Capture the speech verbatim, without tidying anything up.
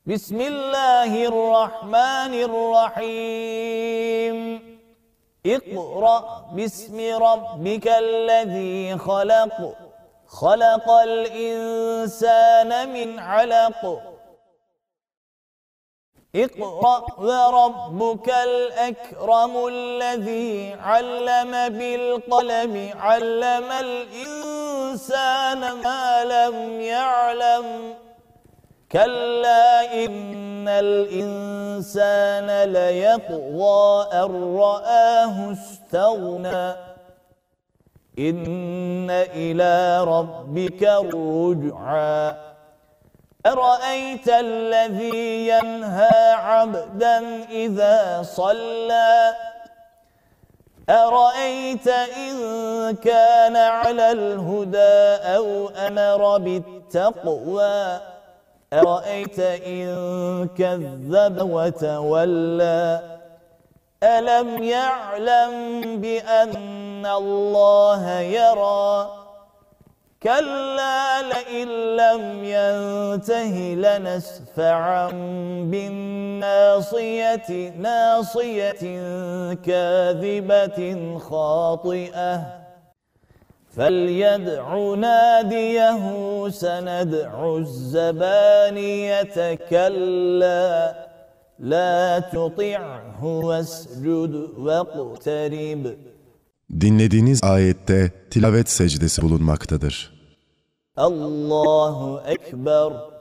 بسم الله الرحمن الرحيم اقرأ باسم ربك الذي خلق خلق الإنسان من علق اقرأ وربك الأكرم الذي علم بالقلم علم الإنسان ما لم يعلم كلا إن الإنسان ليطغى أن رآه استغنى إن إلى ربك الرجعى أرأيت الذي ينهى عبدا إذا صلى أرأيت إن كان على الهدى أو أمر بالتقوى أرأيت إن كذب وتولى ألم يعلم بأن الله يرى كلا لئن لم ينته لنسفعا بالناصية ناصية كاذبة خاطئة فليدع ناديه سندع الزبانية كلا لا تطعه واسجد واقترب. Dinlediğiniz ayette tilavet secdesi bulunmaktadır. Allahu Ekber.